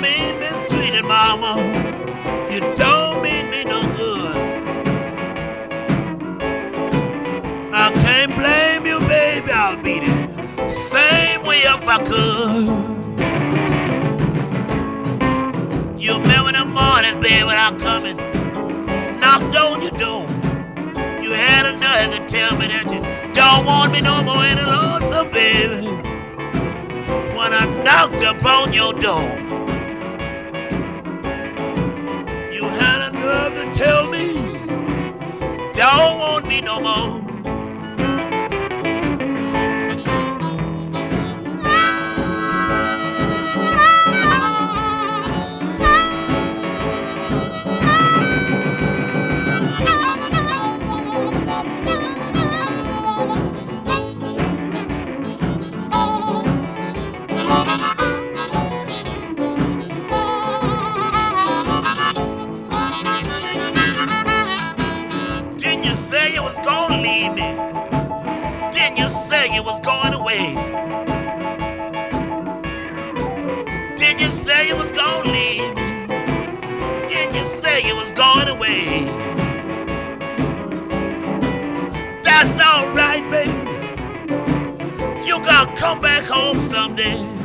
mean mistreated, mama. You don't mean me no good. I can't blame you, baby. I'll beat it same way if I could. You remember in the morning, baby, when I come and knocked on your door. You had a nerve to tell me that you don't want me no more any lonesome, baby. When I knocked upon your door, you had a nerve to tell me don't want me no more. Didn't you say you was gonna leave me? Didn't you say you was going away? Didn't you say you was gonna leave me? Didn't you say you was going away? That's alright, baby. You gotta come back home someday.